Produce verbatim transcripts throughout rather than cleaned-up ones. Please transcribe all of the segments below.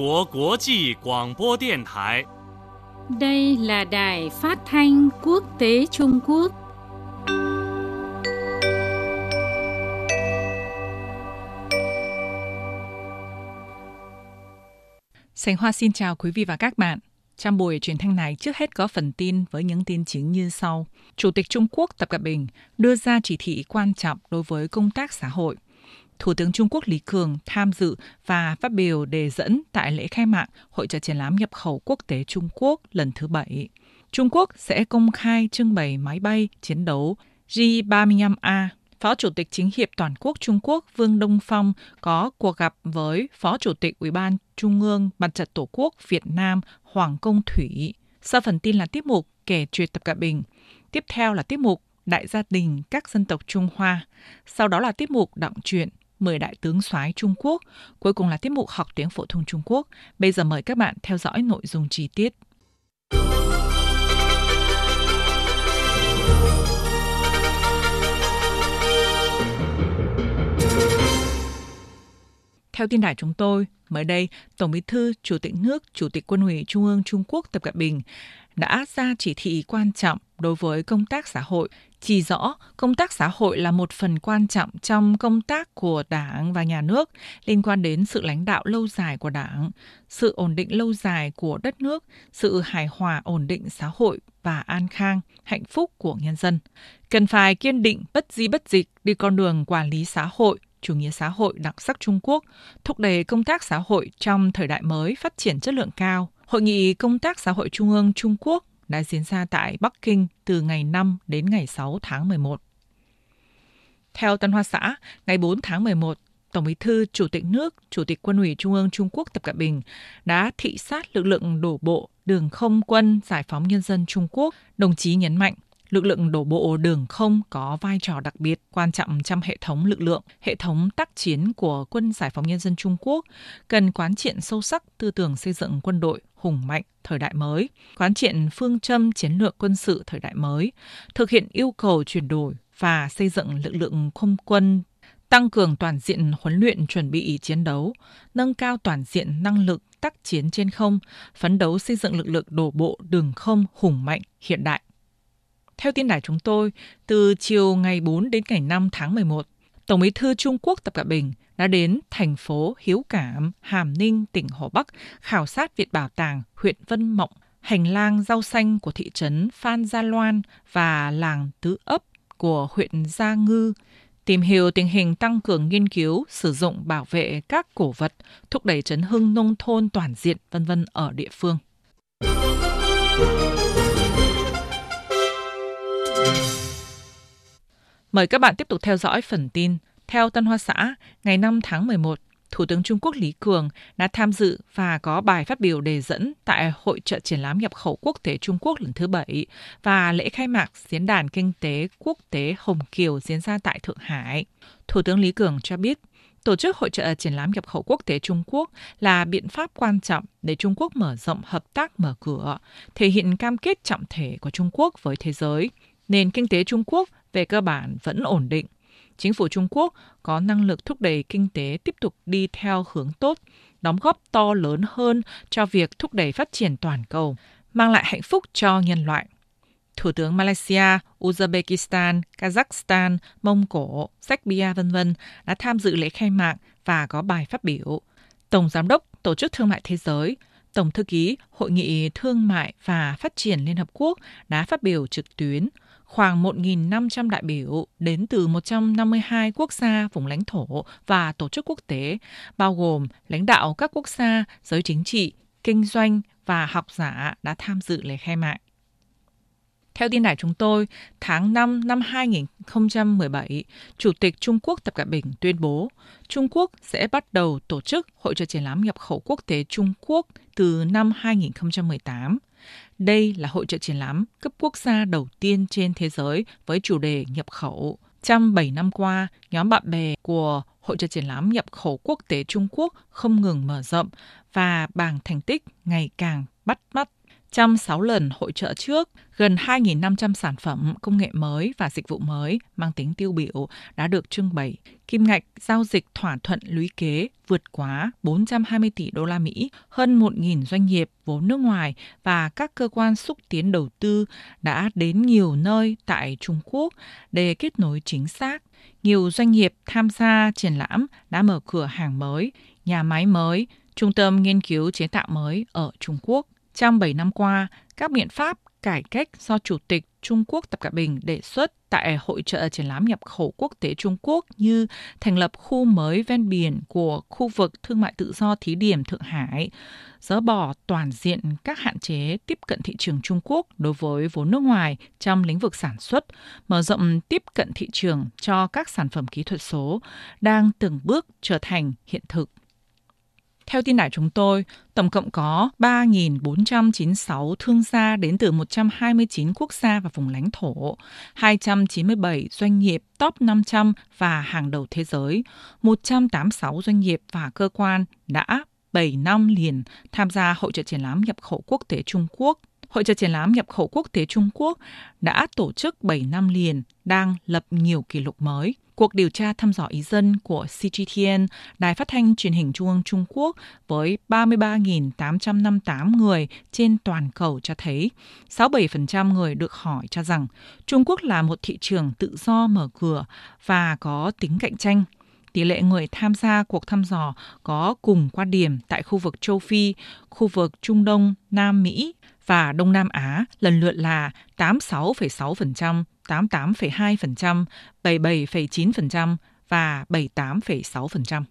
国国际广播电台. Đây là Đài Phát thanh Quốc tế Trung Quốc. Sánh Hoa xin chào quý vị và các bạn. Trong buổi truyền thanh này, trước hết có phần tin với những tin chính như sau. Chủ tịch Trung Quốc Tập Cận Bình đưa ra chỉ thị quan trọng đối với công tác xã hội. Thủ tướng Trung Quốc Lý Cường tham dự và phát biểu đề dẫn tại lễ khai mạc Hội chợ triển lãm nhập khẩu quốc tế Trung Quốc lần thứ bảy. Trung Quốc sẽ công khai trưng bày máy bay chiến đấu J ba mươi lăm A. Phó Chủ tịch Chính hiệp Toàn quốc Trung Quốc Vương Đông Phong có cuộc gặp với Phó Chủ tịch Ủy ban Trung ương Mặt trận Tổ quốc Việt Nam Hoàng Công Thủy. Sau phần tin là tiết mục Kể chuyện Tập Cận Bình. Tiếp theo là tiết mục Đại gia đình các dân tộc Trung Hoa. Sau đó là tiết mục Đọng truyện mười đại tướng soái Trung Quốc. Cuối cùng là tiết mục Học tiếng phổ thông Trung Quốc. Bây giờ mời các bạn theo dõi nội dung chi tiết. Theo tin đài chúng tôi, mới đây, Tổng Bí thư, Chủ tịch nước, Chủ tịch Quân ủy Trung ương Trung Quốc Tập Cận Bình đã ra chỉ thị quan trọng đối với công tác xã hội, chỉ rõ công tác xã hội là một phần quan trọng trong công tác của Đảng và Nhà nước liên quan đến sự lãnh đạo lâu dài của Đảng, sự ổn định lâu dài của đất nước, sự hài hòa ổn định xã hội và an khang, hạnh phúc của nhân dân. Cần phải kiên định bất di bất dịch đi con đường quản lý xã hội, chủ nghĩa xã hội đặc sắc Trung Quốc, thúc đẩy công tác xã hội trong thời đại mới phát triển chất lượng cao. Hội nghị Công tác Xã hội Trung ương Trung Quốc đã diễn ra tại Bắc Kinh từ ngày năm đến ngày sáu tháng mười một. Theo Tân Hoa Xã, ngày bốn tháng mười một, Tổng Bí thư, Chủ tịch nước, Chủ tịch Quân ủy Trung ương Trung Quốc Tập Cận Bình đã thị sát lực lượng đổ bộ đường không quân Giải phóng Nhân dân Trung Quốc. Đồng chí nhấn mạnh, lực lượng đổ bộ đường không có vai trò đặc biệt quan trọng trong hệ thống lực lượng, hệ thống tác chiến của Quân Giải phóng Nhân dân Trung Quốc, cần quán triệt sâu sắc tư tưởng xây dựng quân đội hùng mạnh thời đại mới, quán triệt phương châm chiến lược quân sự thời đại mới, thực hiện yêu cầu chuyển đổi và xây dựng lực lượng không quân, tăng cường toàn diện huấn luyện chuẩn bị chiến đấu, nâng cao toàn diện năng lực tác chiến trên không, phấn đấu xây dựng lực lượng đổ bộ đường không hùng mạnh hiện đại. Theo tin đài chúng tôi, từ chiều ngày bốn đến ngày năm tháng mười một, Tổng Bí thư Trung Quốc Tập Cận Bình đã đến thành phố Hiếu Cảm, Hàm Ninh, tỉnh Hồ Bắc khảo sát Viện Bảo tàng huyện Vân Mộng, hành lang rau xanh của thị trấn Phan Gia Loan và làng Tứ Ấp của huyện Gia Ngư, tìm hiểu tình hình tăng cường nghiên cứu, sử dụng bảo vệ các cổ vật, thúc đẩy trấn hưng nông thôn toàn diện, vân vân ở địa phương. Mời các bạn tiếp tục theo dõi phần tin. Theo Tân Hoa Xã, ngày năm tháng mười một, Thủ tướng Trung Quốc Lý Cường đã tham dự và có bài phát biểu đề dẫn tại Hội chợ triển lãm nhập khẩu quốc tế Trung Quốc lần thứ bảy và lễ khai mạc Diễn đàn Kinh tế Quốc tế Hồng Kiều diễn ra tại Thượng Hải. Thủ tướng Lý Cường cho biết, tổ chức Hội chợ triển lãm nhập khẩu quốc tế Trung Quốc là biện pháp quan trọng để Trung Quốc mở rộng hợp tác mở cửa, thể hiện cam kết trọng thể của Trung Quốc với thế giới. Nền kinh tế Trung Quốc về cơ bản vẫn ổn định. Chính phủ Trung Quốc có năng lực thúc đẩy kinh tế tiếp tục đi theo hướng tốt, đóng góp to lớn hơn cho việc thúc đẩy phát triển toàn cầu, mang lại hạnh phúc cho nhân loại. Thủ tướng Malaysia, Uzbekistan, Kazakhstan, Mông Cổ, Serbia vân vân đã tham dự lễ khai mạc và có bài phát biểu. Tổng Giám đốc Tổ chức Thương mại Thế giới, Tổng thư ký Hội nghị Thương mại và Phát triển Liên Hợp Quốc đã phát biểu trực tuyến. Khoảng một nghìn năm trăm đại biểu đến từ một trăm năm mươi hai quốc gia, vùng lãnh thổ và tổ chức quốc tế, bao gồm lãnh đạo các quốc gia, giới chính trị, kinh doanh và học giả đã tham dự lễ khai mạc. Theo tin đài chúng tôi, tháng năm năm hai nghìn không trăm mười bảy, Chủ tịch Trung Quốc Tập Cận Bình tuyên bố Trung Quốc sẽ bắt đầu tổ chức Hội chợ triển lãm nhập khẩu quốc tế Trung Quốc từ năm hai nghìn không trăm mười tám. Đây là hội chợ triển lãm cấp quốc gia đầu tiên trên thế giới với chủ đề nhập khẩu. Trong bảy năm qua, nhóm bạn bè của Hội chợ triển lãm nhập khẩu quốc tế Trung Quốc không ngừng mở rộng và bảng thành tích ngày càng bắt mắt. Trong sáu lần hội chợ trước, gần hai nghìn năm trăm sản phẩm, công nghệ mới và dịch vụ mới mang tính tiêu biểu đã được trưng bày. Kim ngạch giao dịch thỏa thuận lũy kế vượt quá bốn trăm hai mươi tỷ đô la Mỹ, hơn một nghìn doanh nghiệp vốn nước ngoài và các cơ quan xúc tiến đầu tư đã đến nhiều nơi tại Trung Quốc để kết nối chính xác. Nhiều doanh nghiệp tham gia triển lãm đã mở cửa hàng mới, nhà máy mới, trung tâm nghiên cứu chế tạo mới ở Trung Quốc. Trong bảy năm qua, các biện pháp cải cách do Chủ tịch Trung Quốc Tập Cận Bình đề xuất tại Hội chợ triển lãm nhập khẩu quốc tế Trung Quốc như thành lập khu mới ven biển của khu vực thương mại tự do thí điểm Thượng Hải, dỡ bỏ toàn diện các hạn chế tiếp cận thị trường Trung Quốc đối với vốn nước ngoài trong lĩnh vực sản xuất, mở rộng tiếp cận thị trường cho các sản phẩm kỹ thuật số, đang từng bước trở thành hiện thực. Theo tin đài chúng tôi, tổng cộng có ba nghìn bốn trăm chín mươi sáu thương gia đến từ một trăm hai mươi chín quốc gia và vùng lãnh thổ, hai trăm chín mươi bảy doanh nghiệp top năm trăm và hàng đầu thế giới, một trăm tám mươi sáu doanh nghiệp và cơ quan đã bảy năm liền tham gia Hội chợ triển lãm nhập khẩu quốc tế Trung Quốc. Hội chợ triển lãm nhập khẩu quốc tế Trung Quốc đã tổ chức bảy năm liền, đang lập nhiều kỷ lục mới. Cuộc điều tra thăm dò ý dân của xê giê tê en, Đài Phát thanh Truyền hình Trung ương Trung Quốc, với ba mươi ba nghìn tám trăm năm mươi tám người trên toàn cầu cho thấy sáu mươi bảy phần trăm người được hỏi cho rằng Trung Quốc là một thị trường tự do mở cửa và có tính cạnh tranh. Tỷ lệ người tham gia cuộc thăm dò có cùng quan điểm tại khu vực châu Phi, khu vực Trung Đông, Nam Mỹ và Đông Nam Á lần lượt là tám mươi sáu phẩy sáu phần trăm, tám mươi tám phẩy hai phần trăm, bảy mươi bảy phẩy chín phần trăm và bảy mươi tám phẩy sáu phần trăm.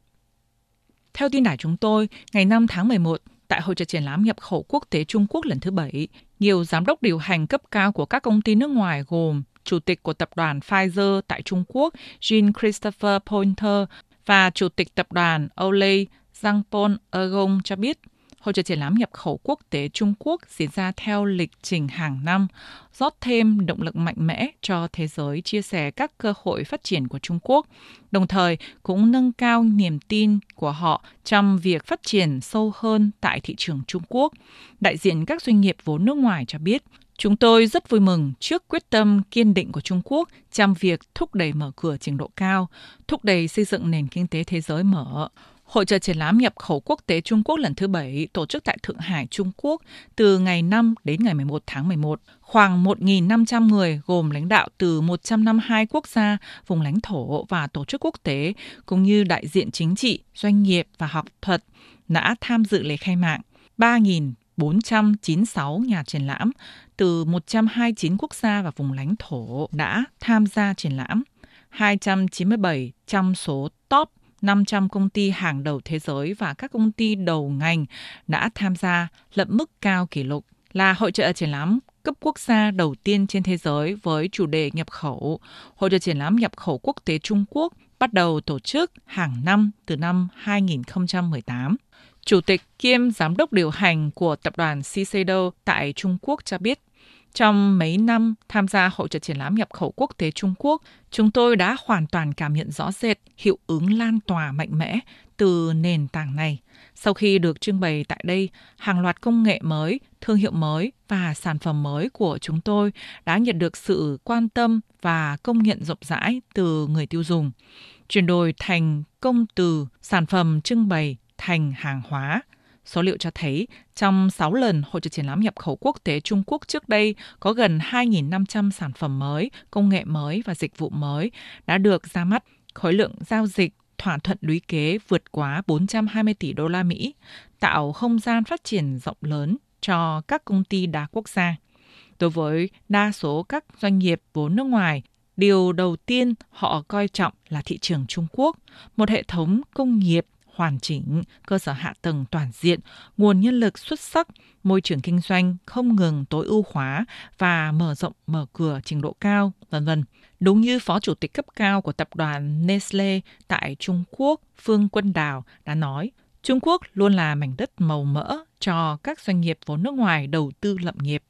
Theo tin đài chúng tôi, ngày năm tháng mười một, tại Hội chợ triển lãm nhập khẩu quốc tế Trung Quốc lần thứ bảy, nhiều giám đốc điều hành cấp cao của các công ty nước ngoài gồm Chủ tịch của tập đoàn Pfizer tại Trung Quốc Jean-Christophe Pointer và Chủ tịch tập đoàn Olay Jean-Paul Ergon cho biết, Hội chợ triển lãm nhập khẩu quốc tế Trung Quốc diễn ra theo lịch trình hàng năm, rót thêm động lực mạnh mẽ cho thế giới chia sẻ các cơ hội phát triển của Trung Quốc, đồng thời cũng nâng cao niềm tin của họ trong việc phát triển sâu hơn tại thị trường Trung Quốc. Đại diện các doanh nghiệp vốn nước ngoài cho biết, chúng tôi rất vui mừng trước quyết tâm kiên định của Trung Quốc trong việc thúc đẩy mở cửa trình độ cao, thúc đẩy xây dựng nền kinh tế thế giới mở. Hội chợ triển lãm nhập khẩu quốc tế Trung Quốc lần thứ bảy tổ chức tại Thượng Hải, Trung Quốc từ ngày năm đến ngày mười một tháng mười một. Khoảng một nghìn năm trăm người gồm lãnh đạo từ một trăm năm mươi hai quốc gia, vùng lãnh thổ và tổ chức quốc tế, cũng như đại diện chính trị, doanh nghiệp và học thuật đã tham dự lễ khai mạc. ba nghìn bốn trăm chín mươi sáu nhà triển lãm từ một trăm hai mươi chín quốc gia và vùng lãnh thổ đã tham gia triển lãm. hai trăm chín mươi bảy trong số top năm trăm công ty hàng đầu thế giới và các công ty đầu ngành đã tham gia, lập mức cao kỷ lục, là hội chợ triển lãm cấp quốc gia đầu tiên trên thế giới với chủ đề nhập khẩu. Hội chợ triển lãm nhập khẩu quốc tế Trung Quốc bắt đầu tổ chức hàng năm từ năm hai nghìn không trăm mười tám. Chủ tịch kiêm giám đốc điều hành của tập đoàn Shiseido tại Trung Quốc cho biết, trong mấy năm tham gia Hội chợ triển lãm nhập khẩu quốc tế Trung Quốc, chúng tôi đã hoàn toàn cảm nhận rõ rệt hiệu ứng lan tỏa mạnh mẽ từ nền tảng này. Sau khi được trưng bày tại đây, hàng loạt công nghệ mới, thương hiệu mới và sản phẩm mới của chúng tôi đã nhận được sự quan tâm và công nhận rộng rãi từ người tiêu dùng, chuyển đổi thành công từ sản phẩm trưng bày thành hàng hóa. Số liệu cho thấy, trong sáu lần Hội chợ triển lãm nhập khẩu quốc tế Trung Quốc trước đây, có gần hai nghìn năm trăm sản phẩm mới, công nghệ mới và dịch vụ mới đã được ra mắt. Khối lượng giao dịch, thỏa thuận lũy kế vượt quá bốn trăm hai mươi tỷ đô la Mỹ, tạo không gian phát triển rộng lớn cho các công ty đa quốc gia. Đối với đa số các doanh nghiệp vốn nước ngoài, điều đầu tiên họ coi trọng là thị trường Trung Quốc, một hệ thống công nghiệp hoàn chỉnh, cơ sở hạ tầng toàn diện, nguồn nhân lực xuất sắc, môi trường kinh doanh không ngừng tối ưu hóa và mở rộng mở cửa trình độ cao, vân vân. Đúng như Phó Chủ tịch cấp cao của tập đoàn Nestle tại Trung Quốc, Phương Quân Đào đã nói, Trung Quốc luôn là mảnh đất màu mỡ cho các doanh nghiệp vốn nước ngoài đầu tư lập nghiệp.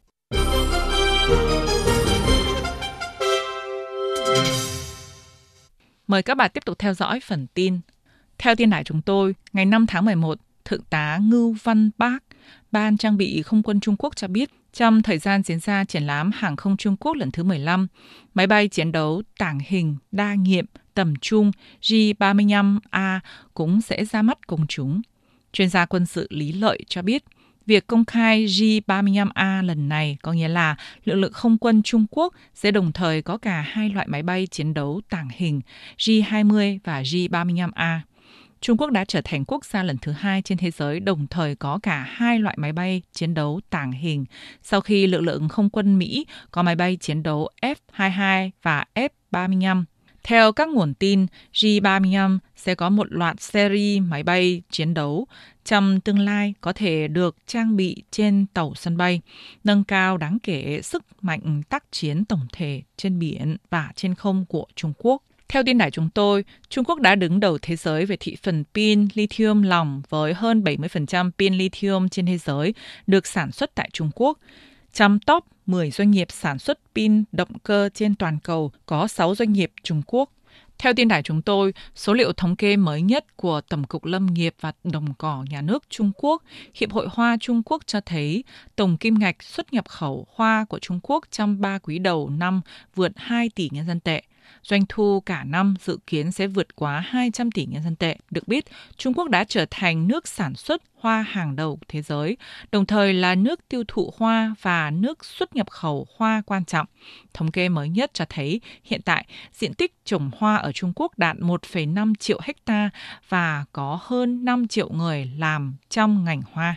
Mời các bạn tiếp tục theo dõi phần tin. Theo tin đài chúng tôi, ngày năm tháng mười một, Thượng tá Ngưu Văn Bác, Ban Trang bị Không quân Trung Quốc cho biết, Trong thời gian diễn ra triển lãm hàng không Trung Quốc lần thứ mười lăm, máy bay chiến đấu tàng hình đa nhiệm tầm trung J ba mươi lăm A cũng sẽ ra mắt công chúng. Chuyên gia quân sự Lý Lợi cho biết, việc công khai J ba mươi lăm A lần này có nghĩa là lực lượng không quân Trung Quốc sẽ đồng thời có cả hai loại máy bay chiến đấu tàng hình J hai mươi và J ba mươi lăm A. Trung Quốc đã trở thành quốc gia lần thứ hai trên thế giới đồng thời có cả hai loại máy bay chiến đấu tàng hình sau khi lực lượng không quân Mỹ có máy bay chiến đấu F hai mươi hai và F ba mươi lăm. Theo các nguồn tin, J ba mươi lăm sẽ có một loạt series máy bay chiến đấu trong tương lai có thể được trang bị trên tàu sân bay, nâng cao đáng kể sức mạnh tác chiến tổng thể trên biển và trên không của Trung Quốc. Theo tin đài chúng tôi, Trung Quốc đã đứng đầu thế giới về thị phần pin lithium lỏng với hơn bảy mươi phần trăm pin lithium trên thế giới được sản xuất tại Trung Quốc. Trong top mười doanh nghiệp sản xuất pin động cơ trên toàn cầu có sáu doanh nghiệp Trung Quốc. Theo tin đài chúng tôi, số liệu thống kê mới nhất của Tổng cục Lâm nghiệp và Đồng cỏ Nhà nước Trung Quốc, Hiệp hội Hoa Trung Quốc cho thấy tổng kim ngạch xuất nhập khẩu hoa của Trung Quốc trong ba quý đầu năm vượt hai tỷ nhân dân tệ. Doanh thu cả năm dự kiến sẽ vượt quá hai trăm tỷ nhân dân tệ. Được biết, Trung Quốc đã trở thành nước sản xuất hoa hàng đầu thế giới, đồng thời là nước tiêu thụ hoa và nước xuất nhập khẩu hoa quan trọng. Thống kê mới nhất cho thấy hiện tại diện tích trồng hoa ở Trung Quốc đạt một phẩy năm triệu hecta và có hơn năm triệu người làm trong ngành hoa.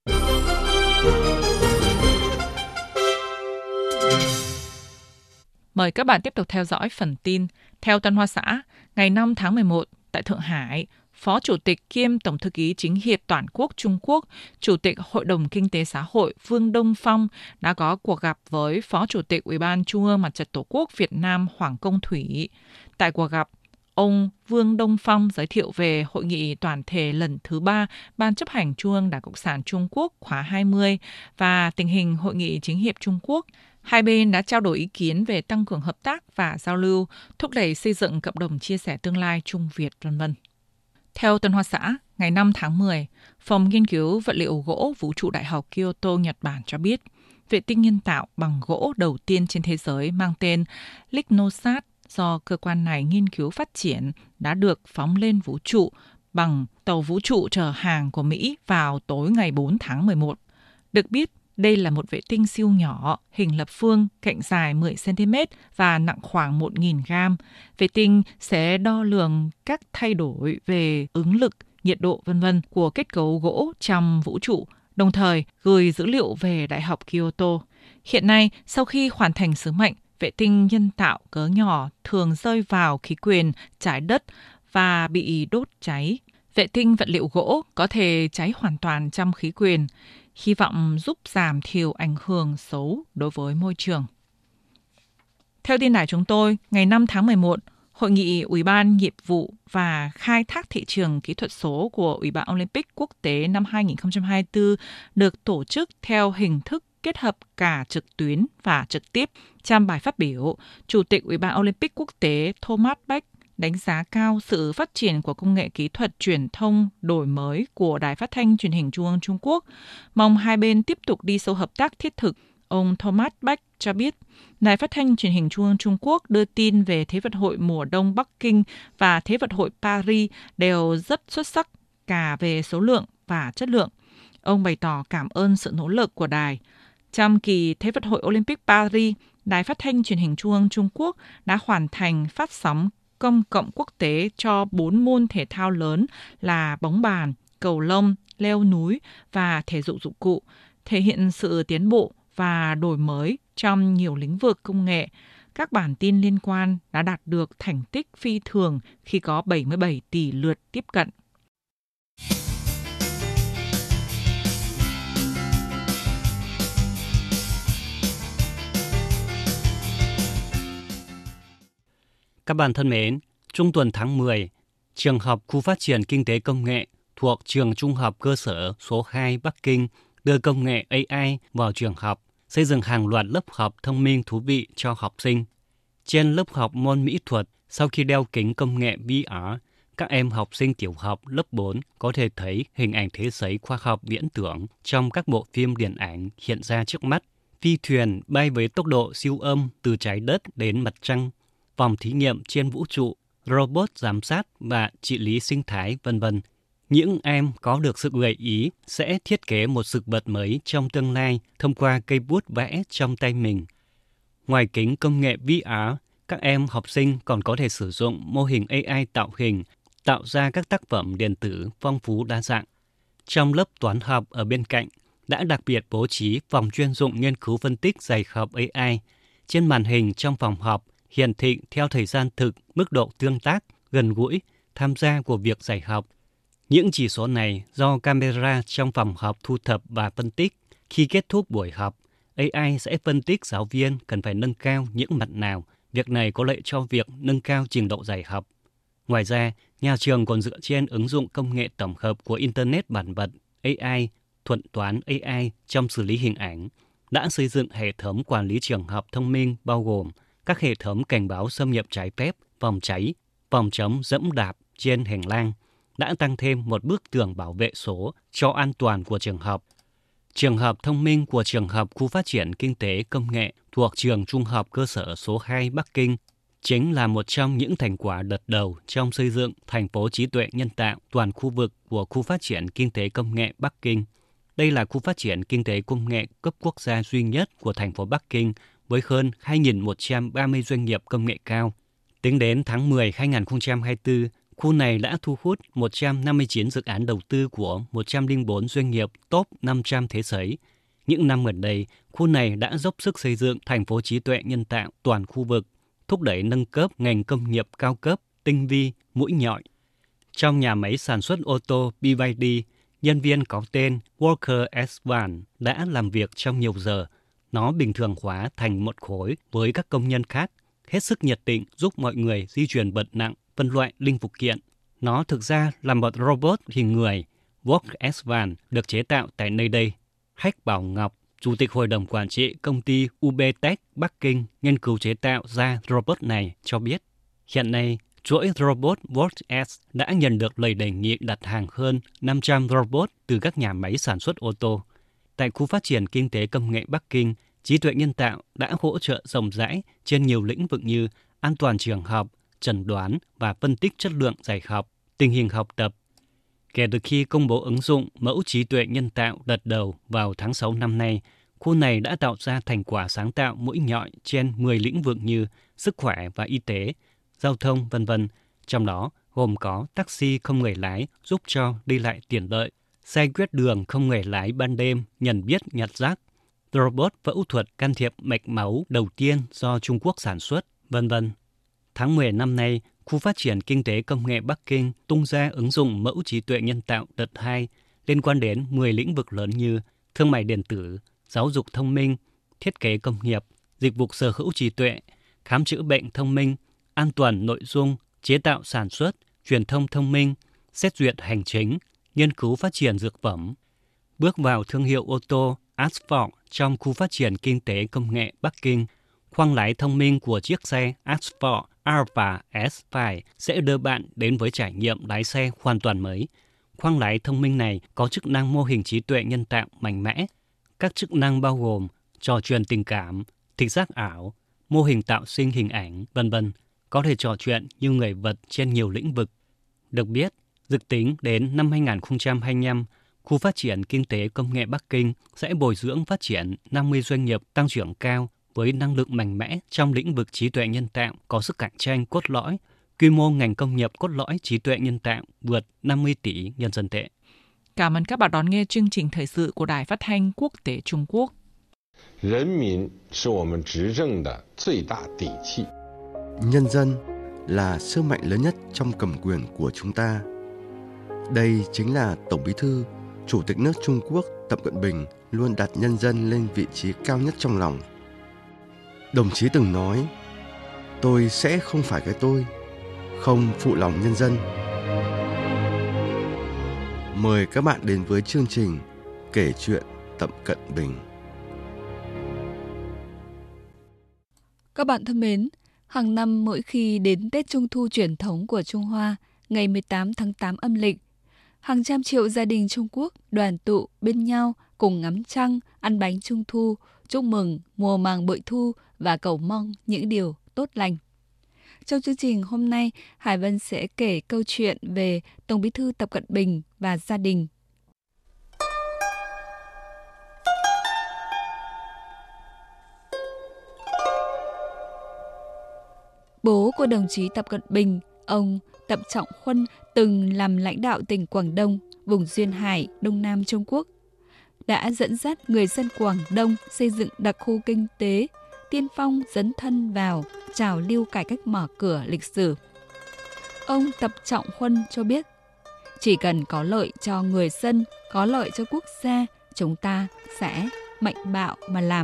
Mời các bạn tiếp tục theo dõi phần tin. Theo Tân Hoa Xã, ngày năm tháng mười một, tại Thượng Hải, Phó Chủ tịch kiêm Tổng thư ký Chính hiệp Toàn quốc Trung Quốc, Chủ tịch Hội đồng Kinh tế Xã hội Vương Đông Phong đã có cuộc gặp với Phó Chủ tịch Ủy ban Trung ương Mặt trận Tổ quốc Việt Nam Hoàng Công Thủy. Tại cuộc gặp, ông Vương Đông Phong giới thiệu về Hội nghị toàn thể lần thứ ba Ban chấp hành Trung ương Đảng Cộng sản Trung Quốc khóa hai mươi và tình hình Hội nghị Chính hiệp Trung Quốc. Hai bên đã trao đổi ý kiến về tăng cường hợp tác và giao lưu, thúc đẩy xây dựng cộng đồng chia sẻ tương lai Trung Việt, vân vân. Theo Tân Hoa Xã, ngày năm tháng mười, Phòng Nghiên cứu Vật liệu Gỗ Vũ trụ Đại học Kyoto, Nhật Bản cho biết, vệ tinh nhân tạo bằng gỗ đầu tiên trên thế giới mang tên Lignosat do cơ quan này nghiên cứu phát triển đã được phóng lên vũ trụ bằng tàu vũ trụ chở hàng của Mỹ vào tối ngày bốn tháng mười một. Được biết, đây là một vệ tinh siêu nhỏ, hình lập phương, cạnh dài mười xăng-ti-mét và nặng khoảng một nghìn gam. Vệ tinh sẽ đo lường các thay đổi về ứng lực, nhiệt độ vân vân của kết cấu gỗ trong vũ trụ, đồng thời gửi dữ liệu về Đại học Kyoto. Hiện nay, sau khi hoàn thành sứ mệnh, vệ tinh nhân tạo cỡ nhỏ thường rơi vào khí quyển trái đất và bị đốt cháy. Vệ tinh vật liệu gỗ có thể cháy hoàn toàn trong khí quyển, hy vọng giúp giảm thiểu ảnh hưởng xấu đối với môi trường. Theo tin đài chúng tôi, ngày năm tháng mười một, Hội nghị Ủy ban Nghiệp vụ và Khai thác thị trường kỹ thuật số của Ủy ban Olympic Quốc tế năm hai không hai tư được tổ chức theo hình thức kết hợp cả trực tuyến và trực tiếp. Trong bài phát biểu, Chủ tịch Ủy ban Olympic Quốc tế Thomas Bach đánh giá cao sự phát triển của công nghệ kỹ thuật truyền thông đổi mới của Đài Phát thanh Truyền hình Trung ương Trung Quốc, mong hai bên tiếp tục đi sâu hợp tác thiết thực. Ông Thomas Bach cho biết, Đài Phát thanh Truyền hình Trung ương Trung Quốc đưa tin về Thế vận hội mùa đông Bắc Kinh và Thế vận hội Paris đều rất xuất sắc cả về số lượng và chất lượng. Ông bày tỏ cảm ơn sự nỗ lực của đài. Trong kỳ Thế vận hội Olympic Paris, Đài Phát thanh Truyền hình Trung ương Trung Quốc đã hoàn thành phát sóng công cộng quốc tế cho bốn môn thể thao lớn là bóng bàn, cầu lông, leo núi và thể dục dụng cụ, thể hiện sự tiến bộ và đổi mới trong nhiều lĩnh vực công nghệ. Các bản tin liên quan đã đạt được thành tích phi thường khi có bảy mươi bảy tỷ lượt tiếp cận. Các bạn thân mến, trung tuần tháng mười, Trường học Khu phát triển Kinh tế Công nghệ thuộc Trường Trung học Cơ sở số hai Bắc Kinh đưa công nghệ a i vào trường học, xây dựng hàng loạt lớp học thông minh thú vị cho học sinh. Trên lớp học môn mỹ thuật, sau khi đeo kính công nghệ vê rờ, các em học sinh tiểu học lớp bốn có thể thấy hình ảnh thế giới khoa học viễn tưởng trong các bộ phim điện ảnh hiện ra trước mắt. phi thuyền bay với tốc độ siêu âm từ trái đất đến mặt trăng, vòng thí nghiệm trên vũ trụ, robot giám sát và trị lý sinh thái, vân vân. Những em có được sự gợi ý sẽ thiết kế một sự vật mới trong tương lai thông qua cây bút vẽ trong tay mình. Ngoài kính công nghệ vê rờ, các em học sinh còn có thể sử dụng mô hình a i tạo hình, tạo ra các tác phẩm điện tử phong phú đa dạng. Trong lớp toán học ở bên cạnh, đã đặc biệt bố trí phòng chuyên dụng nghiên cứu phân tích dày học a i. Trên màn hình trong phòng học hiển thị theo thời gian thực, mức độ tương tác, gần gũi, tham gia của việc dạy học. Những chỉ số này do camera trong phòng học thu thập và phân tích. Khi kết thúc buổi học, a i sẽ phân tích giáo viên cần phải nâng cao những mặt nào. Việc này có lợi cho việc nâng cao trình độ dạy học. Ngoài ra, nhà trường còn dựa trên ứng dụng công nghệ tổng hợp của Internet bản vật, a i, thuật toán a i trong xử lý hình ảnh, đã xây dựng hệ thống quản lý trường học thông minh bao gồm các hệ thống cảnh báo xâm nhập trái phép, phòng cháy, phòng chống dẫm đạp trên hành lang, đã tăng thêm một bức tường bảo vệ số cho an toàn của trường học. Trường học thông minh của trường học khu phát triển kinh tế công nghệ thuộc trường trung học cơ sở số hai Bắc Kinh chính là một trong những thành quả đợt đầu trong xây dựng thành phố trí tuệ nhân tạo toàn khu vực của khu phát triển kinh tế công nghệ Bắc Kinh. Đây là khu phát triển kinh tế công nghệ cấp quốc gia duy nhất của thành phố Bắc Kinh với hơn hai nghìn một trăm ba mươi doanh nghiệp công nghệ cao. Tính đến tháng mười năm hai nghìn không trăm hai mươi tư, khu này đã thu hút một trăm năm mươi chín dự án đầu tư của một trăm lẻ bốn doanh nghiệp top năm trăm thế giới. Những năm gần đây, khu này đã dốc sức xây dựng thành phố trí tuệ nhân tạo toàn khu vực, thúc đẩy nâng cấp ngành công nghiệp cao cấp, tinh vi, mũi nhọn. Trong nhà máy sản xuất ô tô bê i đê, nhân viên có tên Walker ét một đã làm việc trong nhiều giờ. Nó bình thường hóa thành một khối với các công nhân khác, hết sức nhiệt tình giúp mọi người di chuyển vật nặng, phân loại linh phụ kiện. Nó thực ra là một robot hình người. Walker ét một được chế tạo tại nơi đây. Hách Bảo Ngọc, Chủ tịch Hội đồng Quản trị công ty u bê Tech Bắc Kinh nghiên cứu chế tạo ra robot này cho biết, hiện nay chuỗi robot Walker S đã nhận được lời đề nghị đặt hàng hơn năm trăm robot từ các nhà máy sản xuất ô tô. Tại khu phát triển kinh tế công nghệ Bắc Kinh, trí tuệ nhân tạo đã hỗ trợ rộng rãi trên nhiều lĩnh vực như an toàn trường học, chẩn đoán và phân tích chất lượng dạy học, tình hình học tập. Kể từ khi công bố ứng dụng mẫu trí tuệ nhân tạo đợt đầu vào tháng sáu năm nay, khu này đã tạo ra thành quả sáng tạo mũi nhọn trên mười lĩnh vực như sức khỏe và y tế, giao thông, vân vân. Trong đó gồm có taxi không người lái giúp cho đi lại tiện lợi, xe quét đường không người lái ban đêm nhận biết nhặt rác, robot phẫu thuật can thiệp mạch máu đầu tiên do Trung Quốc sản xuất, vân vân. Tháng mười năm nay, khu phát triển kinh tế công nghệ Bắc Kinh tung ra ứng dụng mẫu trí tuệ nhân tạo đợt hai liên quan đến mười lĩnh vực lớn như thương mại điện tử, giáo dục thông minh, thiết kế công nghiệp, dịch vụ sở hữu trí tuệ, khám chữa bệnh thông minh, an toàn nội dung, chế tạo sản xuất, truyền thông thông minh, xét duyệt hành chính, nghiên cứu phát triển dược phẩm. Bước vào thương hiệu ô tô Asphalt trong khu phát triển kinh tế công nghệ Bắc Kinh, khoang lái thông minh của chiếc xe Asphalt Alpha S năm sẽ đưa bạn đến với trải nghiệm lái xe hoàn toàn mới. Khoang lái thông minh này có chức năng mô hình trí tuệ nhân tạo mạnh mẽ. Các chức năng bao gồm trò chuyện tình cảm, thị giác ảo, mô hình tạo sinh hình ảnh, vân vân, có thể trò chuyện như người vật trên nhiều lĩnh vực. Được biết, dự tính đến năm hai nghìn không trăm hai mươi lăm, khu phát triển kinh tế công nghệ Bắc Kinh sẽ bồi dưỡng phát triển năm mươi doanh nghiệp tăng trưởng cao với năng lực mạnh mẽ trong lĩnh vực trí tuệ nhân tạo có sức cạnh tranh cốt lõi, quy mô ngành công nghiệp cốt lõi trí tuệ nhân tạo vượt năm mươi tỷ nhân dân tệ. Cảm ơn các bạn đón nghe chương trình thời sự của Đài Phát thanh Quốc tế Trung Quốc. Nhân dân là sức mạnh lớn nhất trong cầm quyền của chúng ta. Đây chính là Tổng Bí thư, Chủ tịch nước Trung Quốc Tập Cận Bình luôn đặt nhân dân lên vị trí cao nhất trong lòng. Đồng chí từng nói, tôi sẽ không phải cái tôi, không phụ lòng nhân dân. Mời các bạn đến với chương trình Kể chuyện Tập Cận Bình. Các bạn thân mến, hàng năm mỗi khi đến Tết Trung thu truyền thống của Trung Hoa, ngày mười tám tháng tám âm lịch, hàng trăm triệu gia đình Trung Quốc đoàn tụ bên nhau cùng ngắm trăng, ăn bánh Trung thu, chúc mừng mùa màng bội thu và cầu mong những điều tốt lành. Trong chương trình hôm nay, Hải Vân sẽ kể câu chuyện về Tổng Bí thư Tập Cận Bình và gia đình. Bố của đồng chí Tập Cận Bình, ông Tập Trọng Huân, từng làm lãnh đạo tỉnh Quảng Đông, vùng Duyên Hải, Đông Nam Trung Quốc, đã dẫn dắt người dân Quảng Đông xây dựng đặc khu kinh tế, tiên phong dấn thân vào trào lưu cải cách mở cửa lịch sử. Ông Tập Trọng Huân cho biết, chỉ cần có lợi cho người dân, có lợi cho quốc gia, chúng ta sẽ mạnh bạo mà làm.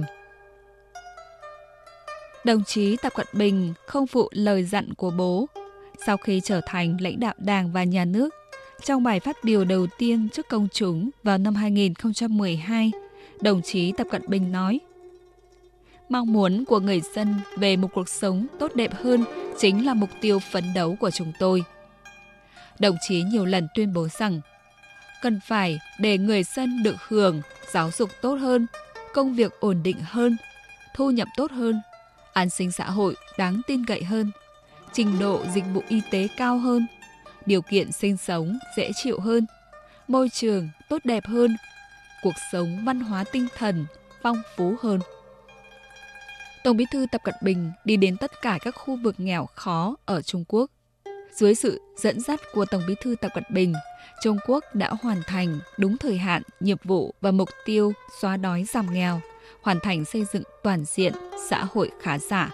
Đồng chí Tập Cận Bình không phụ lời dặn của bố. Sau khi trở thành lãnh đạo Đảng và Nhà nước, trong bài phát biểu đầu tiên trước công chúng vào năm hai nghìn không trăm mười hai, đồng chí Tập Cận Bình nói: mong muốn của người dân về một cuộc sống tốt đẹp hơn chính là mục tiêu phấn đấu của chúng tôi. Đồng chí nhiều lần tuyên bố rằng cần phải để người dân được hưởng giáo dục tốt hơn, công việc ổn định hơn, thu nhập tốt hơn, an sinh xã hội đáng tin cậy hơn, trình độ dịch vụ y tế cao hơn, điều kiện sinh sống dễ chịu hơn, môi trường tốt đẹp hơn, cuộc sống văn hóa tinh thần phong phú hơn. Tổng Bí thư Tập Cận Bình đi đến tất cả các khu vực nghèo khó ở Trung Quốc. Dưới sự dẫn dắt của Tổng Bí thư Tập Cận Bình, Trung Quốc đã hoàn thành đúng thời hạn nhiệm vụ và mục tiêu xóa đói giảm nghèo, hoàn thành xây dựng toàn diện xã hội khá giả.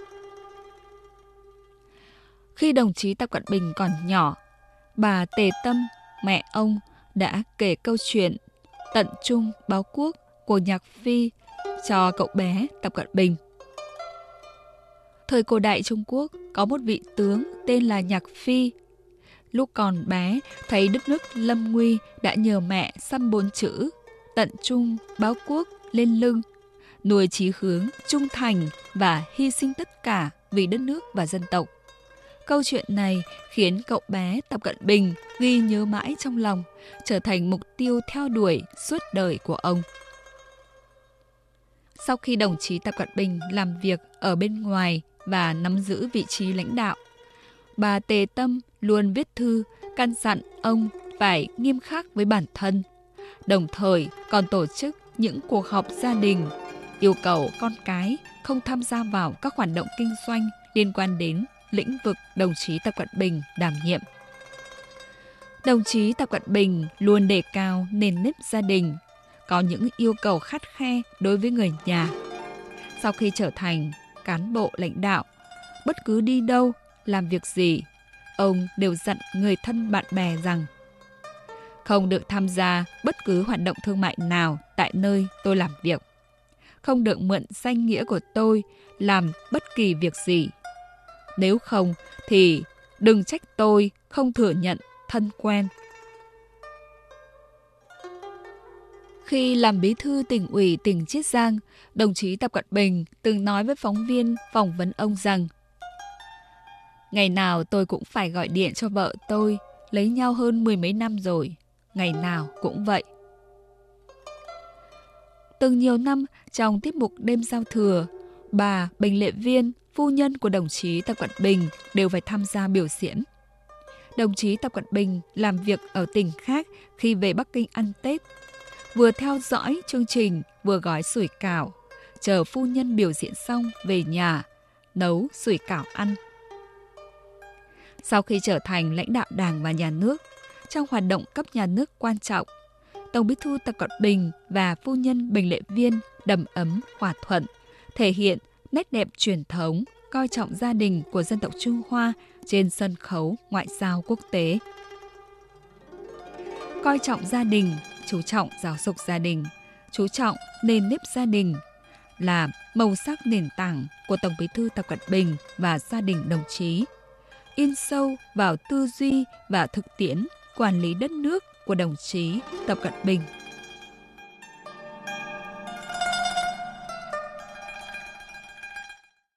Khi đồng chí Tập Cận Bình còn nhỏ, bà Tề Tâm, mẹ ông, đã kể câu chuyện Tận Trung Báo Quốc của Nhạc Phi cho cậu bé Tập Cận Bình. Thời cổ đại Trung Quốc có một vị tướng tên là Nhạc Phi. Lúc còn bé, thấy đất nước lâm nguy đã nhờ mẹ xăm bốn chữ Tận Trung Báo Quốc lên lưng, nuôi chí hướng trung thành và hy sinh tất cả vì đất nước và dân tộc. Câu chuyện này khiến cậu bé Tập Cận Bình ghi nhớ mãi trong lòng, trở thành mục tiêu theo đuổi suốt đời của ông. Sau khi đồng chí Tập Cận Bình làm việc ở bên ngoài và nắm giữ vị trí lãnh đạo, bà Tề Tâm luôn viết thư căn dặn ông phải nghiêm khắc với bản thân, đồng thời còn tổ chức những cuộc họp gia đình, yêu cầu con cái không tham gia vào các hoạt động kinh doanh liên quan đến lĩnh vực đồng chí Tập Cận Bình đảm nhiệm. Đồng chí Tập Cận Bình luôn đề cao nền nếp gia đình, có những yêu cầu khắt khe đối với người nhà. Sau khi trở thành cán bộ lãnh đạo, bất cứ đi đâu, làm việc gì, ông đều dặn người thân bạn bè rằng không được tham gia bất cứ hoạt động thương mại nào tại nơi tôi làm việc, không được mượn danh nghĩa của tôi làm bất kỳ việc gì. Nếu không thì đừng trách tôi không thừa nhận thân quen. Khi làm bí thư tỉnh ủy tỉnh Chiết Giang, đồng chí Tập Cận Bình từng nói với phóng viên phỏng vấn ông rằng ngày nào tôi cũng phải gọi điện cho vợ tôi, lấy nhau hơn mười mấy năm rồi, ngày nào cũng vậy. Từng nhiều năm trong tiết mục đêm giao thừa, bà Bình Lệ Viên, phu nhân của đồng chí Tập Cận Bình đều phải tham gia biểu diễn. Đồng chí Tập Cận Bình làm việc ở tỉnh khác khi về Bắc Kinh ăn Tết, vừa theo dõi chương trình vừa gói sủi cảo, chờ phu nhân biểu diễn xong về nhà nấu sủi cảo ăn. Sau khi trở thành lãnh đạo Đảng và Nhà nước, trong hoạt động cấp nhà nước quan trọng, Tổng Bí thư Tập Cận Bình và phu nhân Bình Lệ Viên đầm ấm hòa thuận, thể hiện nét đẹp truyền thống, coi trọng gia đình của dân tộc Trung Hoa trên sân khấu ngoại giao quốc tế. Coi trọng gia đình, chú trọng giáo dục gia đình, chú trọng nền nếp gia đình là màu sắc nền tảng của Tổng Bí thư Tập Cận Bình và gia đình đồng chí, in sâu vào tư duy và thực tiễn quản lý đất nước của đồng chí Tập Cận Bình.